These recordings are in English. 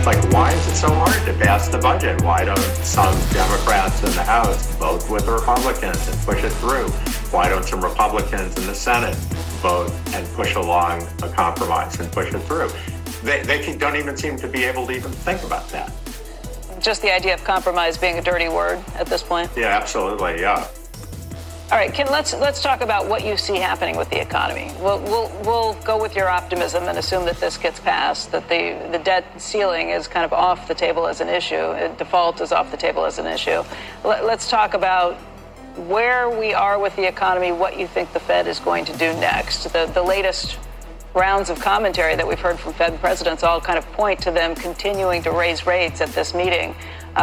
Like, why is it so hard to pass the budget? Why don't some Democrats in the House vote with the Republicans and push it through? Why don't some Republicans in the Senate vote and push along a compromise and push it through? They don't even seem to be able to even think about that. Just the idea of compromise being a dirty word at this point? Yeah, absolutely, yeah. All right, Ken, let's talk about what you see happening with the economy. We'll go with your optimism and assume that this gets passed, that the debt ceiling is kind of off the table as an issue, default is off the table as an issue. Let's talk about where we are with the economy, what you think the Fed is going to do next. The latest rounds of commentary that we've heard from Fed presidents all kind of point to them continuing to raise rates at this meeting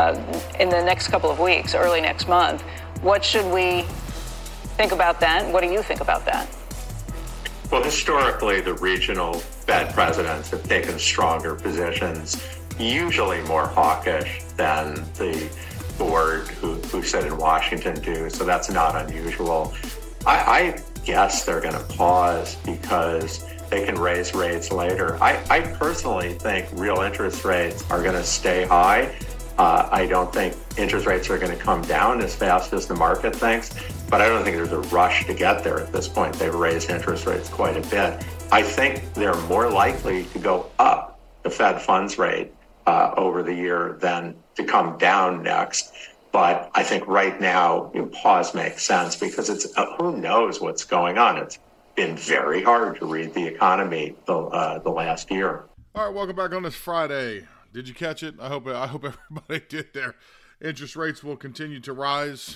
in the next couple of weeks, early next month. What should we think about that? What do you think about that? Well, historically, the regional Fed presidents have taken stronger positions, usually more hawkish than the board who sit in Washington do, so that's not unusual. I guess they're going to pause because they can raise rates later. I personally think real interest rates are going to stay high. I don't think interest rates are going to come down as fast as the market thinks, but I don't think there's a rush to get there at this point. They've raised interest rates quite a bit. I think they're more likely to go up, the Fed funds rate, over the year than to come down next. But I think right now, pause makes sense because it's who knows what's going on. It's been very hard to read the economy the last year. All right, welcome back on this Friday. Did you catch it? I hope everybody did. Their interest rates will continue to rise.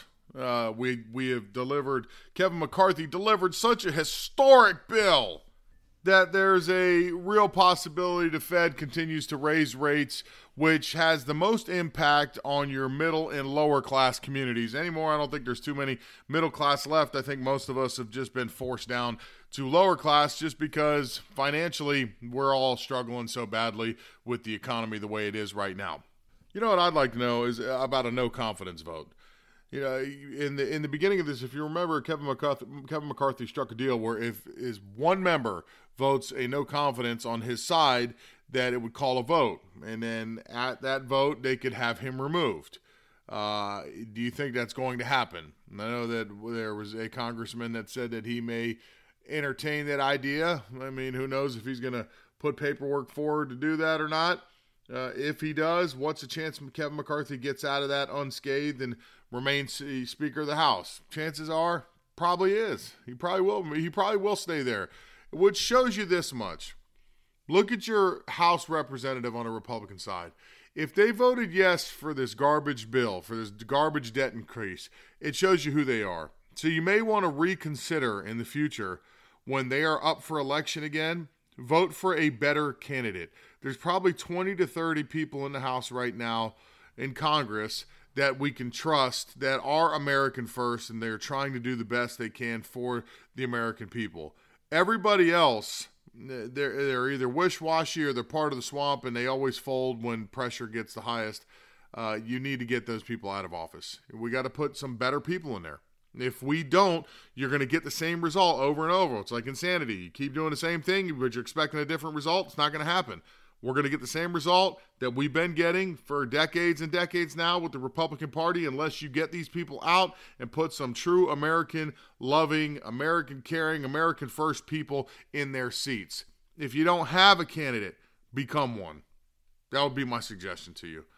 We have delivered. Kevin McCarthy delivered such a historic bill that there's a real possibility the Fed continues to raise rates, which has the most impact on your middle and lower class communities. Anymore, I don't think there's too many middle class left. I think most of us have just been forced down to lower class just because financially we're all struggling so badly with the economy the way it is right now. You know what I'd like to know is about a no confidence vote. You know, in the beginning of this, if you remember, Kevin McCarthy struck a deal where if one member votes a no confidence on his side, that it would call a vote. And then at that vote, they could have him removed. Do you think that's going to happen? I know that there was a congressman that said that he may entertain that idea. I mean, who knows if he's going to put paperwork forward to do that or not. If he does, what's the chance Kevin McCarthy gets out of that unscathed and remains Speaker of the House? Chances are, probably is. He probably will. He probably will stay there, which shows you this much. Look at your House representative on the Republican side. If they voted yes for this garbage bill, for this garbage debt increase, it shows you who they are. So you may want to reconsider in the future when they are up for election again, vote for a better candidate. There's probably 20 to 30 people in the House right now in Congress that we can trust that are American first and they're trying to do the best they can for the American people. Everybody else, they're either wish-washy or they're part of the swamp and they always fold when pressure gets the highest. You need to get those people out of office. We got to put some better people in there. If we don't, you're going to get the same result over and over. It's like insanity. You keep doing the same thing, but you're expecting a different result. It's not going to happen. We're going to get the same result that we've been getting for decades and decades now with the Republican Party unless you get these people out and put some true American-loving, American-caring, American-first people in their seats. If you don't have a candidate, become one. That would be my suggestion to you.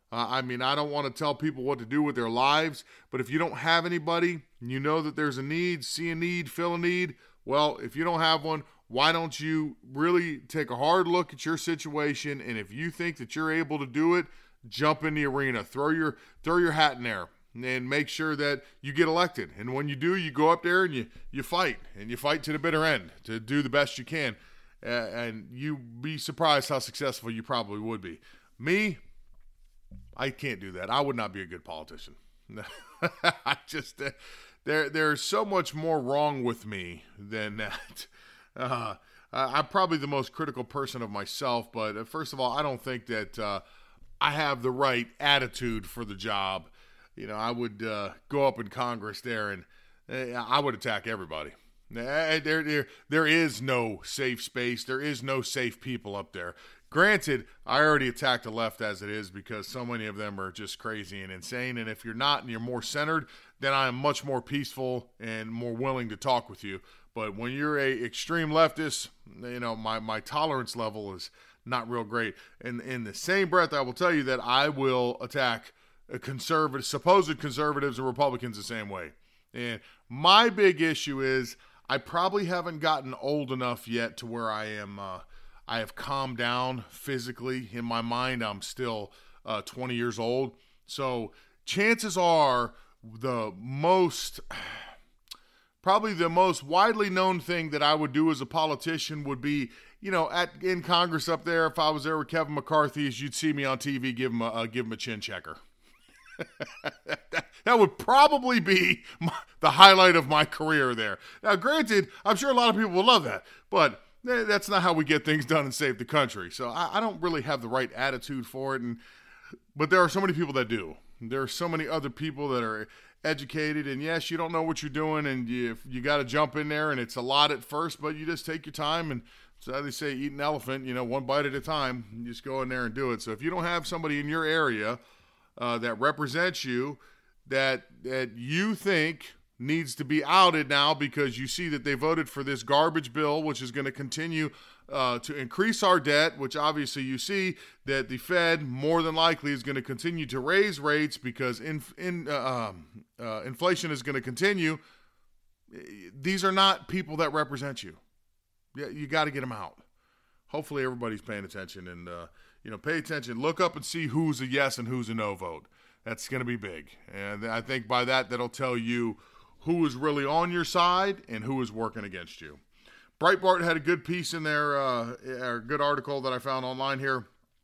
I don't want to tell people what to do with their lives, but if you don't have anybody, you know that there's a need, see a need, fill a need. Well, if you don't have one, why don't you really take a hard look at your situation, and if you think that you're able to do it, jump in the arena, throw your hat in there, and make sure that you get elected. And when you do, you go up there and you fight to the bitter end to do the best you can, and you'd be surprised how successful you probably would be. Me, I can't do that. I would not be a good politician. I just there's so much more wrong with me than that. I'm probably the most critical person of myself, but first of all, I don't think that I have the right attitude for the job. You know, I would go up in Congress there and I would attack everybody. There is no safe space. There is no safe people up there. Granted, I already attacked the left as it is because so many of them are just crazy and insane. And if you're not and you're more centered, then I am much more peaceful and more willing to talk with you. But when you're a extreme leftist, my tolerance level is not real great. And in the same breath, I will tell you that I will attack supposed conservatives and Republicans the same way. And my big issue is I probably haven't gotten old enough yet to where I have calmed down physically. In my mind, I'm still 20 years old. So chances are probably the most widely known thing that I would do as a politician would be, in Congress up there, if I was there with Kevin McCarthy, you'd see me on TV give him a chin checker. That would probably be the highlight of my career there. Now, granted, I'm sure a lot of people will love that, but that's not how we get things done and save the country. So I don't really have the right attitude for it, but there are so many people that do. There are so many other people that are educated, and yes, you don't know what you're doing, and you got to jump in there, and it's a lot at first, but you just take your time, and so they say eat an elephant, one bite at a time. You just go in there and do it. So if you don't have somebody in your area that represents you, that you think needs to be outed now because you see that they voted for this garbage bill, which is going to continue to increase our debt, which obviously you see that the Fed more than likely is going to continue to raise rates because inflation is going to continue. These are not people that represent you. You got to get them out. Hopefully everybody's paying attention and, pay attention. Look up and see who's a yes and who's a no vote. That's going to be big. And I think by that'll tell you who is really on your side and who is working against you. Breitbart had a good piece in there, a good article that I found online here.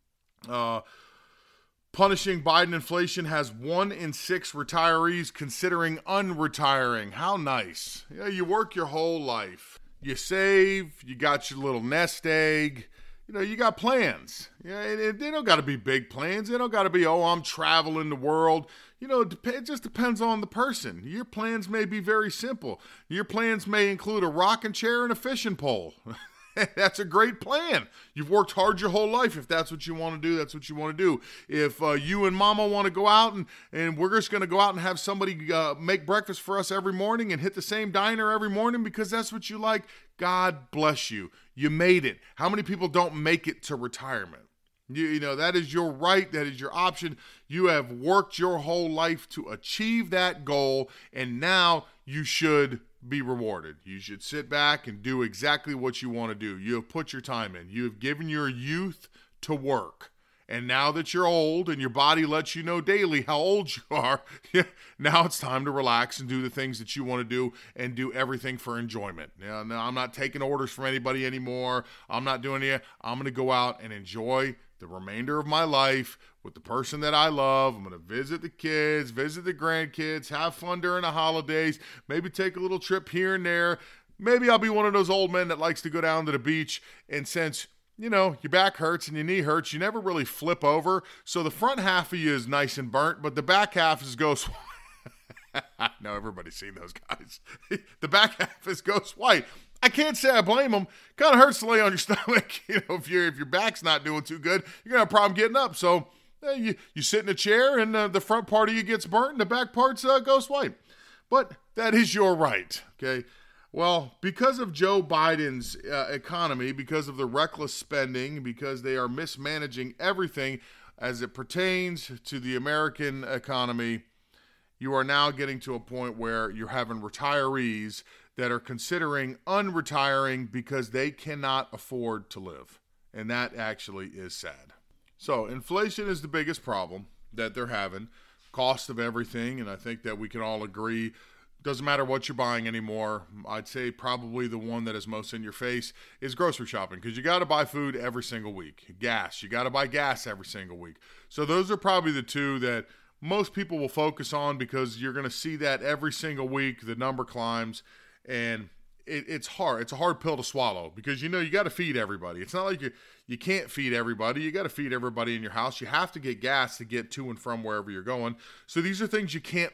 Punishing Biden inflation has 1 in 6 retirees considering unretiring. How nice. You work your whole life. You save, you got your little nest egg. You got plans. They don't got to be big plans. They don't got to be, I'm traveling the world. It just depends on the person. Your plans may be very simple. Your plans may include a rocking chair and a fishing pole. That's a great plan. You've worked hard your whole life. If that's what you want to do, that's what you want to do. If you and mama want to go out and we're just going to go out and have somebody make breakfast for us every morning and hit the same diner every morning because that's what you like, God bless you. You made it. How many people don't make it to retirement? That is your right. That is your option. You have worked your whole life to achieve that goal, and now you should be rewarded. You should sit back and do exactly what you want to do. You have put your time in. You have given your youth to work. And now that you're old and your body lets you know daily how old you are, now it's time to relax and do the things that you want to do and do everything for enjoyment. Now, I'm not taking orders from anybody anymore. I'm not doing it. I'm going to go out and enjoy the remainder of my life with the person that I love. I'm going to visit the kids, visit the grandkids, have fun during the holidays, maybe take a little trip here and there. Maybe I'll be one of those old men that likes to go down to the beach, and since your back hurts and your knee hurts, you never really flip over. So the front half of you is nice and burnt, but the back half is ghost white. No, everybody's seen those guys. The back half is ghost white. I can't say I blame them. Kind of hurts to lay on your stomach. If your back's not doing too good, you're going to have a problem getting up. So you sit in a chair and the front part of you gets burnt and the back part's ghost white. But that is your right, okay? Well, because of Joe Biden's economy, because of the reckless spending, because they are mismanaging everything as it pertains to the American economy, you are now getting to a point where you're having retirees that are considering unretiring because they cannot afford to live. And that actually is sad. So inflation is the biggest problem that they're having, cost of everything, and I think that we can all agree doesn't matter what you're buying anymore. I'd say probably the one that is most in your face is grocery shopping, because you got to buy food every single week. Gas, you got to buy gas every single week. So those are probably the two that most people will focus on, because you're going to see that every single week. The number climbs, and it's hard. It's a hard pill to swallow, because you got to feed everybody. It's not like you can't feed everybody. You got to feed everybody in your house. You have to get gas to get to and from wherever you're going. So these are things you can't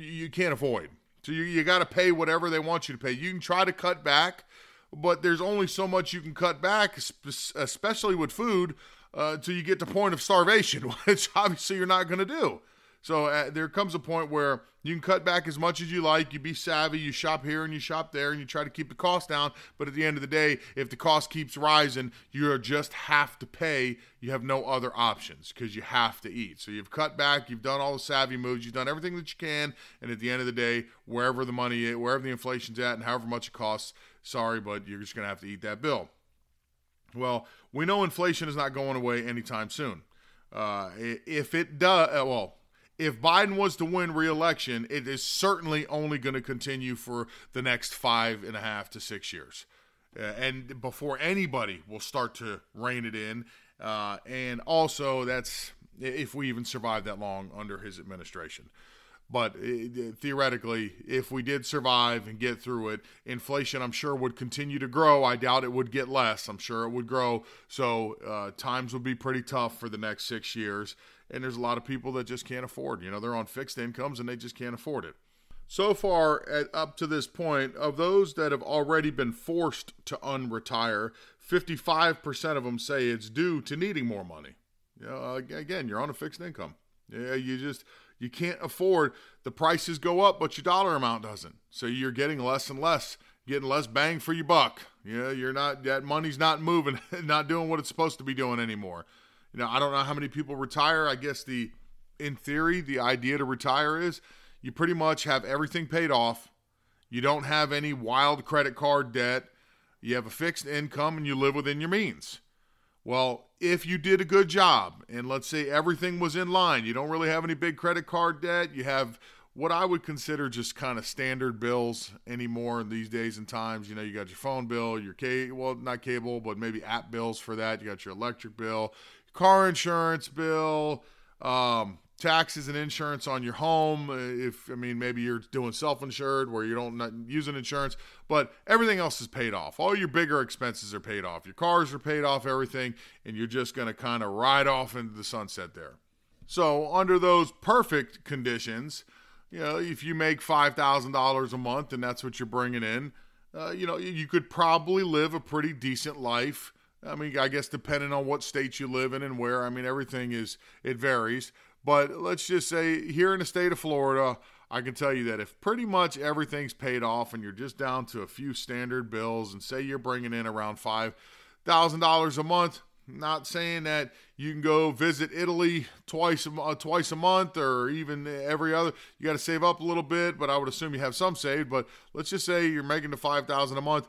avoid. So you got to pay whatever they want you to pay. You can try to cut back, but there's only so much you can cut back, especially with food, until you get to point of starvation, which obviously you're not going to do. So there comes a point where you can cut back as much as you like. You be savvy. You shop here and you shop there and you try to keep the cost down. But at the end of the day, if the cost keeps rising, you just have to pay. You have no other options because you have to eat. So you've cut back. You've done all the savvy moves. You've done everything that you can. And at the end of the day, wherever the money is, wherever the inflation's at and however much it costs, sorry, but you're just going to have to eat that bill. Well, we know inflation is not going away anytime soon. If it does, if Biden was to win re-election, it is certainly only going to continue for the next 5.5 to 6 years. And before anybody will start to rein it in. And also, that's if we even survive that long under his administration. But theoretically, if we did survive and get through it, inflation, I'm sure, would continue to grow. I doubt it would get less. I'm sure it would grow. So times would be pretty tough for the next 6 years. And there's a lot of people that just can't afford. They're on fixed incomes and they just can't afford it. So far, up to this point, of those that have already been forced to unretire, 55% of them say it's due to needing more money. Again, you're on a fixed income. You can't afford. The prices go up, but your dollar amount doesn't. So you're getting less and less, getting less bang for your buck. You're not, that money's not moving, not doing what it's supposed to be doing anymore. I don't know how many people retire. I guess in theory, the idea to retire is you pretty much have everything paid off. You don't have any wild credit card debt. You have a fixed income and you live within your means. Well, if you did a good job and let's say everything was in line, you don't really have any big credit card debt. You have what I would consider just kind of standard bills anymore in these days and times. You got your phone bill, your not cable, but maybe app bills for that. You got your electric bill, car insurance bill, taxes and insurance on your home. Maybe you're doing self-insured where you don't not using insurance, but everything else is paid off. All your bigger expenses are paid off. Your cars are paid off, everything, and you're just going to kind of ride off into the sunset there. So under those perfect conditions, if you make $5,000 a month and that's what you're bringing in, you could probably live a pretty decent life. I guess depending on what state you live in and where, everything it varies. But let's just say here in the state of Florida, I can tell you that if pretty much everything's paid off and you're just down to a few standard bills and say you're bringing in around $5,000 a month, not saying that you can go visit Italy twice a month or even every other. You got to save up a little bit, but I would assume you have some saved. But let's just say you're making the $5,000 a month.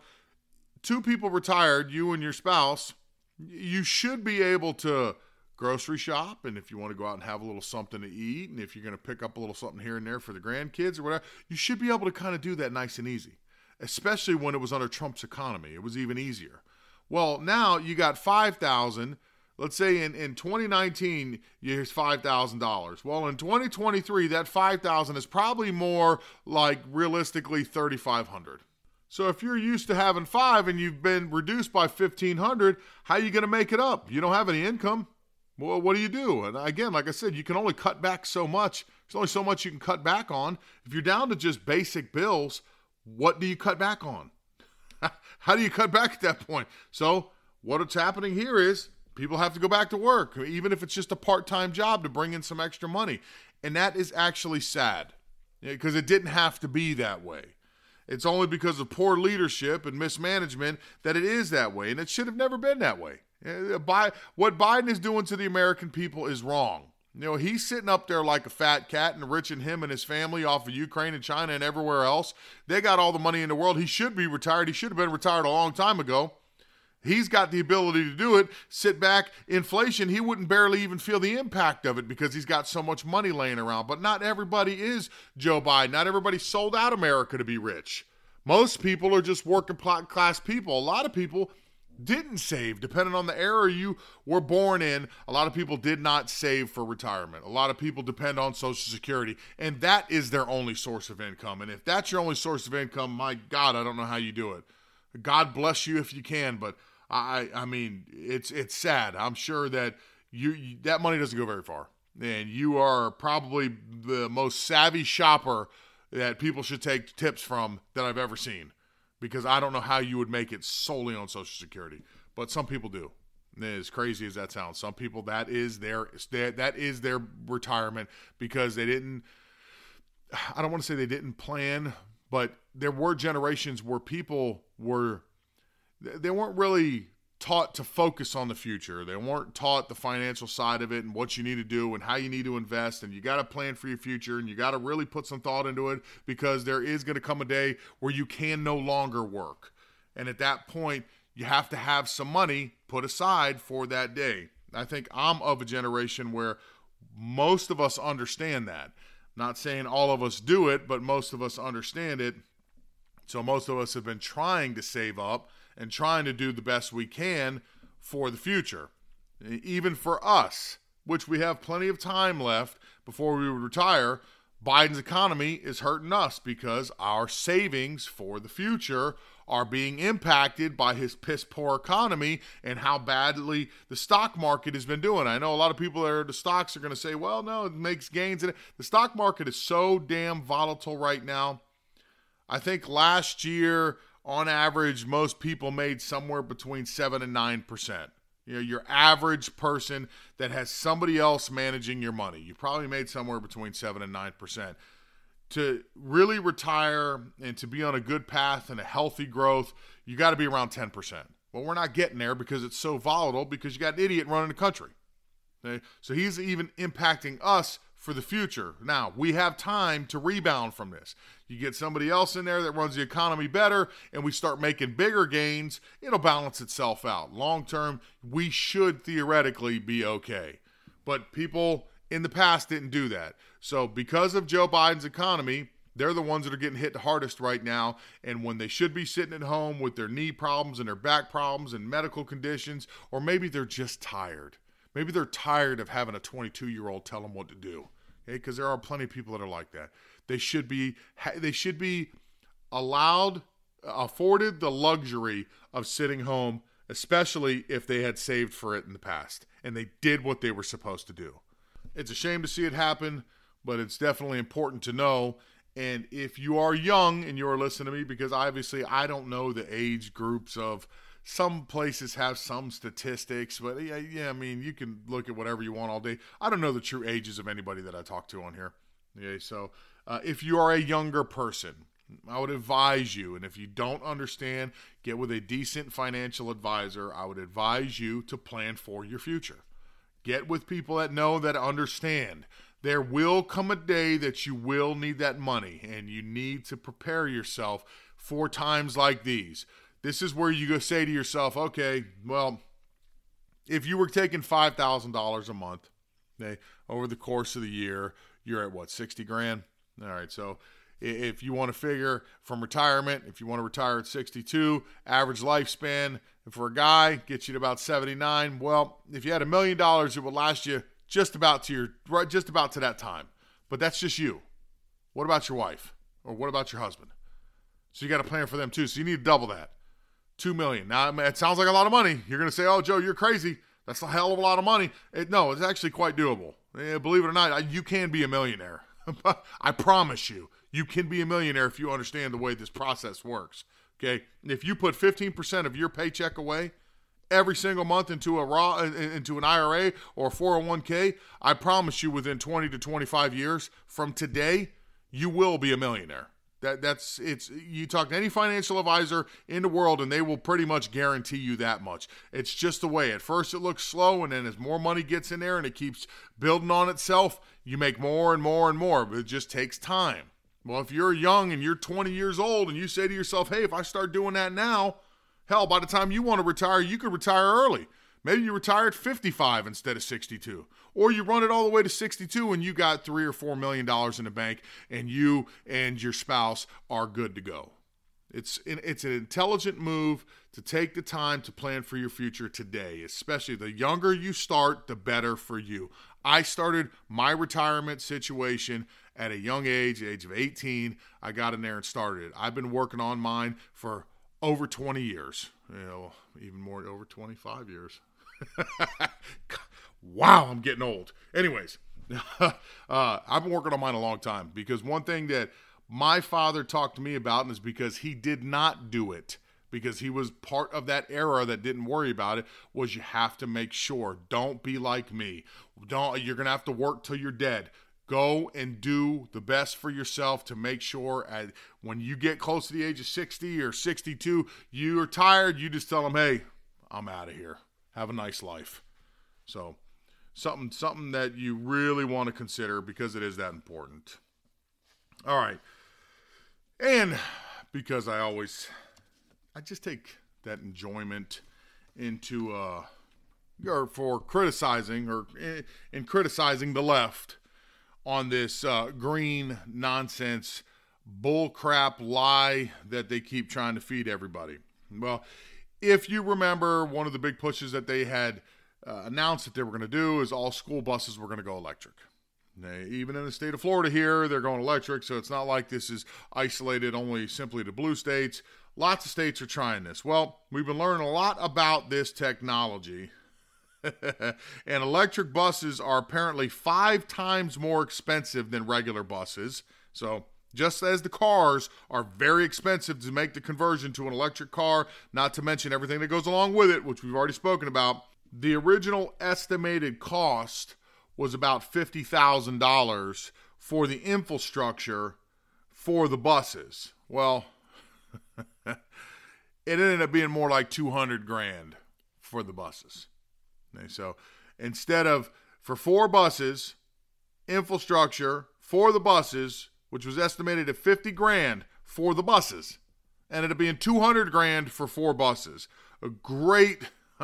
2 people retired, you and your spouse, you should be able to grocery shop, and if you want to go out and have a little something to eat, and if you're going to pick up a little something here and there for the grandkids or whatever, you should be able to kind of do that nice and easy, especially when it was under Trump's economy. It was even easier. Well, now you got $5,000. Let's say in 2019, here's $5,000. Well, in 2023, that $5,000 is probably more like realistically $3,500. So if you're used to having $5,000 and you've been reduced by $1,500, how are you going to make it up? You don't have any income. Well, what do you do? And again, like I said, you can only cut back so much. There's only so much you can cut back on. If you're down to just basic bills, what do you cut back on? How do you cut back at that point? So what's happening here is people have to go back to work, even if it's just a part-time job to bring in some extra money. And that is actually sad because it didn't have to be that way. It's only because of poor leadership and mismanagement that it is that way, and it should have never been that way. What Biden is doing to the American people is wrong. He's sitting up there like a fat cat and enriching him and his family off of Ukraine and China and everywhere else. They got all the money in the world. He should be retired. He should have been retired a long time ago. He's got the ability to do it. Sit back. Inflation, he wouldn't barely even feel the impact of it because he's got so much money laying around. But not everybody is Joe Biden. Not everybody sold out America to be rich. Most people are just working class people. A lot of people didn't save. Depending on the era you were born in, a lot of people did not save for retirement. A lot of people depend on Social Security, and that is their only source of income. And if that's your only source of income, my God, I don't know how you do it. God bless you if you can, but I mean, it's sad. I'm sure that you that money doesn't go very far, and you are probably the most savvy shopper that people should take tips from that I've ever seen, because I don't know how you would make it solely on Social Security, but some people do, As crazy as that sounds, some people that is their retirement because they didn't. I don't want to say they didn't plan, but there were generations where people they weren't really taught to focus on the future. They weren't taught the financial side of it and what you need to do and how you need to invest, and you got to plan for your future and you got to really put some thought into it because there is going to come a day where you can no longer work. And at that point, you have to have some money put aside for that day. I think I'm of a generation where most of us understand that. Not saying all of us do it, but most of us understand it. So most of us have been trying to save up and trying to do the best we can for the future. Even for us, which we have plenty of time left before we would retire, Biden's economy is hurting us because our savings for the future are being impacted by his piss-poor economy and how badly the stock market has been doing. I know a lot of people that are into stocks are going to say, well, no, it makes gains. The stock market is so damn volatile right now. I think last year, on average, most people made somewhere between 7 and 9%. You know, your average person that has somebody else managing your money, you probably made somewhere between 7 and 9%. To really retire and to be on a good path and a healthy growth, you got to be around 10%. Well, we're not getting there because it's so volatile because you got an idiot running the country. Okay? So he's even impacting us for the future. Now, we have time to rebound from this. You get somebody else in there that runs the economy better and we start making bigger gains, it'll balance itself out. Long term, we should theoretically be okay. But people in the past didn't do that. So because of Joe Biden's economy, they're the ones that are getting hit the hardest right now. And when they should be sitting at home with their knee problems and their back problems and medical conditions, or maybe they're just tired. Maybe they're tired of having a 22-year-old tell them what to do. Okay? Because there are plenty of people that are like that. They should be afforded the luxury of sitting home, especially if they had saved for it in the past and they did what they were supposed to do. It's a shame to see it happen, but it's definitely important to know. And if you are young and you are listening to me, because obviously I don't know the age groups of some places have some statistics, but yeah, I mean, you can look at whatever you want all day. I don't know the true ages of anybody that I talk to on here. Okay, so if you are a younger person, I would advise you, and if you don't understand, get with a decent financial advisor. I would advise you to plan for your future. Get with people that know, that understand. There will come a day that you will need that money, and you need to prepare yourself for times like these. This is where you go say to yourself, okay, well, if you were taking $5,000 a month, okay, over the course of the year, you're at what, 60 grand? All right, so if you want to figure from retirement, if you want to retire at 62, average lifespan for a guy gets you to about 79. Well, if you had $1 million, it would last you just about to that time. But that's just you. What about your wife? Or what about your husband? So you got to plan for them too. So you need to double that. $2 million. Now, it sounds like a lot of money. You're going to say, oh, Joe, you're crazy. That's a hell of a lot of money. No, it's actually quite doable. Believe it or not, you can be a millionaire. I promise you. You can be a millionaire if you understand the way this process works. Okay? If you put 15% of your paycheck away every single month into an IRA or a 401k, I promise you within 20 to 25 years from today, you will be a millionaire. You talk to any financial advisor in the world and they will pretty much guarantee you that much. It's just the way. At first it looks slow, and then as more money gets in there and it keeps building on itself, you make more and more and more, but it just takes time. Well, if you're young and you're 20 years old and you say to yourself, hey, if I start doing that now, hell, by the time you want to retire, you could retire early. Maybe you retire at 55 instead of 62. Or you run it all the way to 62 and you got $3 or $4 million in the bank and you and your spouse are good to go. It's an intelligent move to take the time to plan for your future today. Especially the younger you start, the better for you. I started my retirement situation at a young age, the age of 18. I got in there and started it. I've been working on mine for over 20 years. Even more, over 25 years. Wow, I'm getting old. Anyways, I've been working on mine a long time because one thing that my father talked to me about is because he did not do it because he was part of that era that didn't worry about it, was you have to make sure. Don't be like me. You're going to have to work till you're dead. Go and do the best for yourself to make sure when you get close to the age of 60 or 62, you are tired, you just tell them, hey, I'm out of here. Have a nice life. So something that you really want to consider because it is that important. All right. And because I just take that enjoyment into for criticizing in criticizing the left on this green nonsense bullcrap lie that they keep trying to feed everybody. Well, if you remember, one of the big pushes that they had announced that they were going to do is all school buses were going to go electric. Even in the state of Florida here, they're going electric, so it's not like this is isolated only simply to blue states. Lots of states are trying this. Well, we've been learning a lot about this technology. And electric buses are apparently 5 times more expensive than regular buses. So just as the cars are very expensive to make the conversion to an electric car, not to mention everything that goes along with it, which we've already spoken about, the original estimated cost was about $50,000 for the infrastructure for the buses. Well, it ended up being more like $200,000 for the buses. Okay, so instead of for 4 buses, infrastructure for the buses, which was estimated at $50,000 for the buses, ended up being $200,000 for 4 buses. A great,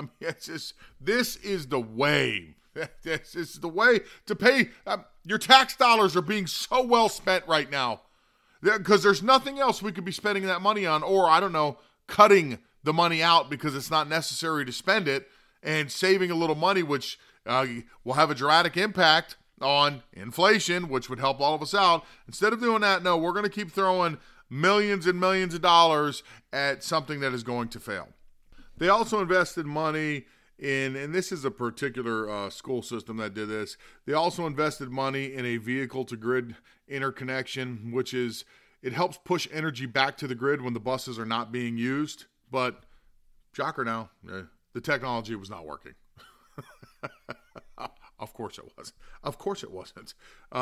this is the way. This is the way to pay. Your tax dollars are being so well spent right now because there's nothing else we could be spending that money on, or I don't know, cutting the money out because it's not necessary to spend it and saving a little money, which will have a dramatic impact on inflation, which would help all of us out. Instead of doing that, no, we're going to keep throwing millions and millions of dollars at something that is going to fail. They also invested money in, and this is a particular school system that did this, they also invested money in a vehicle-to-grid interconnection, which is, it helps push energy back to the grid when the buses are not being used. But, shocker now, the technology was not working. Of course it wasn't. Of course it wasn't.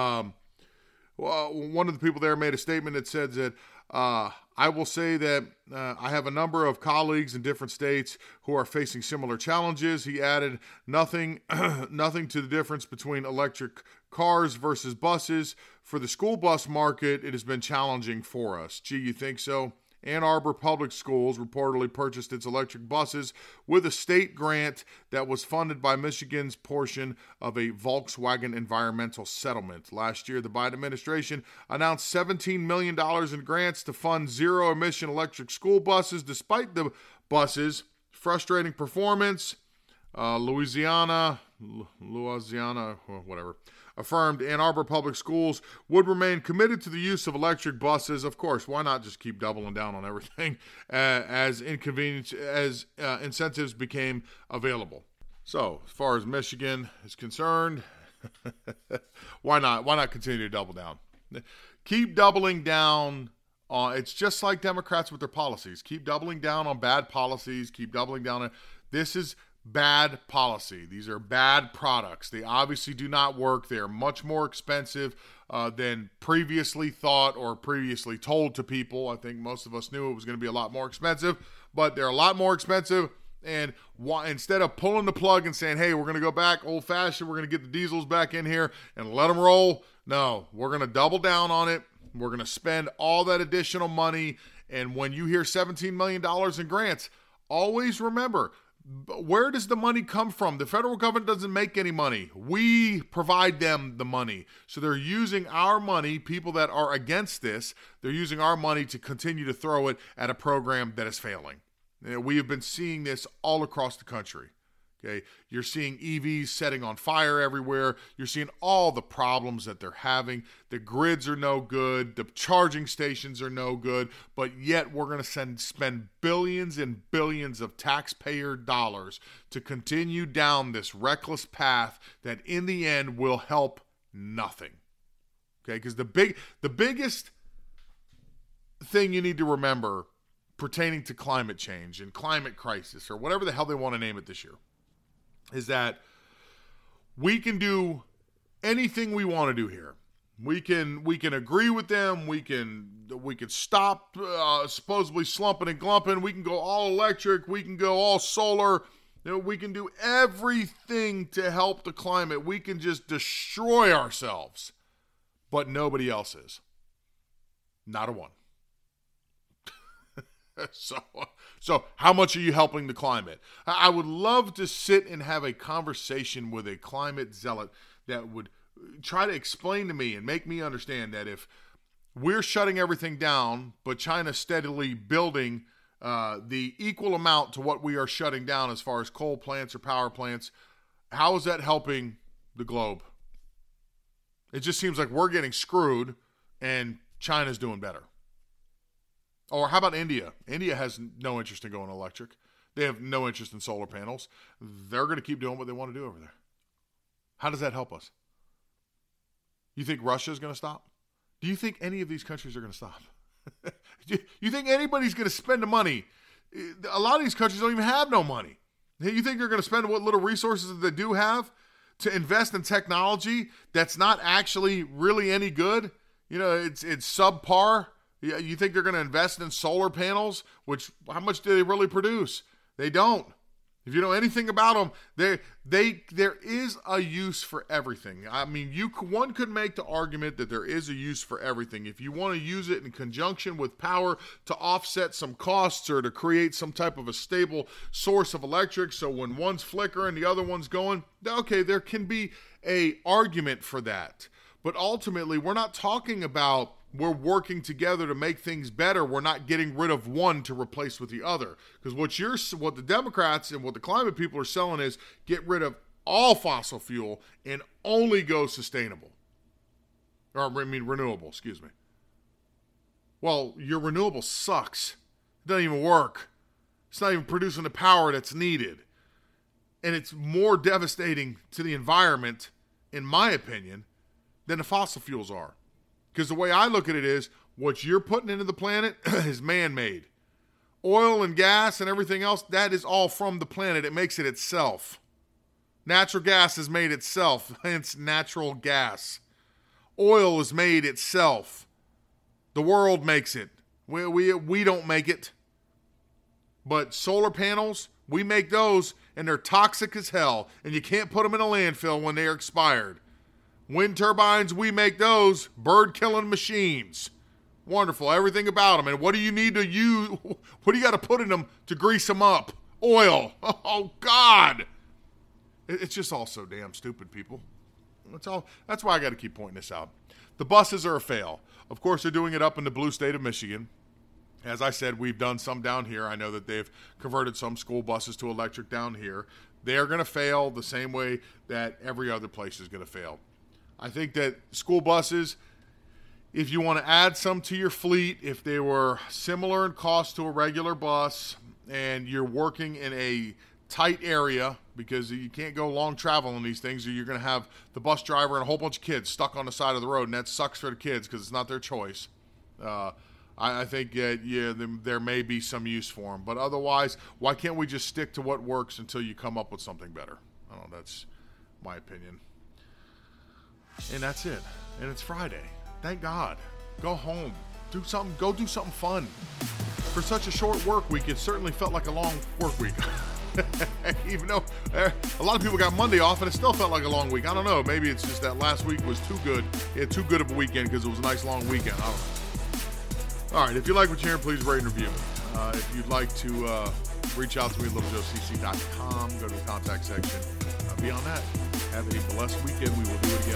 Well, one of the people there made a statement that said that I will say that I have a number of colleagues in different states who are facing similar challenges. He added, nothing to the difference between electric cars versus buses. For the school bus market, it has been challenging for us. Gee, you think so? Ann Arbor Public Schools reportedly purchased its electric buses with a state grant that was funded by Michigan's portion of a Volkswagen environmental settlement. Last year, the Biden administration announced $17 million in grants to fund zero-emission electric school buses. Despite the buses' frustrating performance, Louisiana, whatever, affirmed Ann Arbor Public Schools would remain committed to the use of electric buses. Of course, why not just keep doubling down on everything as incentives became available? So, as far as Michigan is concerned, why not? Why not continue to double down? Keep doubling down on. It's just like Democrats with their policies. Keep doubling down on bad policies. Keep doubling down on. This is bad policy. These are bad products. They obviously do not work. They are much more expensive than previously thought or previously told to people. I think most of us knew it was going to be a lot more expensive, but they're a lot more expensive. And instead of pulling the plug and saying, hey, we're going to go back old-fashioned, we're going to get the diesels back in here and let them roll, no, we're going to double down on it. We're going to spend all that additional money. And when you hear $17 million in grants, always remember, where does the money come from? The federal government doesn't make any money. We provide them the money. So they're using our money, people that are against this, they're using our money to continue to throw it at a program that is failing. We have been seeing this all across the country. Okay, you're seeing EVs setting on fire everywhere. You're seeing all the problems that they're having. The grids are no good. The charging stations are no good. But yet we're going to spend billions and billions of taxpayer dollars to continue down this reckless path that in the end will help nothing. Okay, because the biggest thing you need to remember, pertaining to climate change and climate crisis, or whatever the hell they want to name it this year, is that we can do anything we want to do here. We can agree with them. We can stop supposedly slumping and glumping. We can go all electric. We can go all solar. We can do everything to help the climate. We can just destroy ourselves, but nobody else is. Not a one. So how much are you helping the climate? I would love to sit and have a conversation with a climate zealot that would try to explain to me and make me understand that if we're shutting everything down, but China's steadily building the equal amount to what we are shutting down as far as coal plants or power plants, how is that helping the globe? It just seems like we're getting screwed and China's doing better. Or how about India? India has no interest in going electric. They have no interest in solar panels. They're going to keep doing what they want to do over there. How does that help us? You think Russia is going to stop? Do you think any of these countries are going to stop? You think anybody's going to spend the money? A lot of these countries don't even have no money. You think they're going to spend what little resources that they do have to invest in technology that's not actually really any good? It's subpar. You think they're going to invest in solar panels, which how much do they really produce? They don't. If you know anything about them, there is a use for everything. I mean, one could make the argument that there is a use for everything. If you want to use it in conjunction with power to offset some costs or to create some type of a stable source of electric, so when one's flickering, the other one's going, okay, there can be a argument for that. But ultimately, we're not talking about we're working together to make things better. We're not getting rid of one to replace with the other. Because what the Democrats and what the climate people are selling is get rid of all fossil fuel and only go sustainable. Renewable, excuse me. Well, your renewable sucks. It doesn't even work. It's not even producing the power that's needed. And it's more devastating to the environment, in my opinion, than the fossil fuels are. Because the way I look at it is, what you're putting into the planet is man-made. Oil and gas and everything else, that is all from the planet. It makes it itself. Natural gas is made itself, hence natural gas. Oil is made itself. The world makes it. We don't make it. But solar panels, we make those, and they're toxic as hell, and you can't put them in a landfill when they are expired. Wind turbines, we make those, bird-killing machines. Wonderful, everything about them. And what do you need to use? What do you got to put in them to grease them up? Oil. Oh, God. It's just all so damn stupid, people. That's why I got to keep pointing this out. The buses are a fail. Of course, they're doing it up in the blue state of Michigan. As I said, we've done some down here. I know that they've converted some school buses to electric down here. They're going to fail the same way that every other place is going to fail. I think that school buses, if you want to add some to your fleet, if they were similar in cost to a regular bus and you're working in a tight area, because you can't go long travel in these things, or you're going to have the bus driver and a whole bunch of kids stuck on the side of the road, and that sucks for the kids because it's not their choice. I think there may be some use for them. But otherwise, why can't we just stick to what works until you come up with something better? I don't know, that's my opinion. And that's it. And it's Friday. Thank God. Go home. Do something. Go do something fun. For such a short work week, it certainly felt like a long work week. Even though a lot of people got Monday off, and it still felt like a long week. I don't know. Maybe it's just that last week was too good. It had too good of a weekend because it was a nice long weekend. I don't know. All right. If you like what you're hearing, please rate and review me. If you'd like to reach out to me at littlejoecc.com, go to the contact section. Beyond that, have a blessed weekend. We will do it again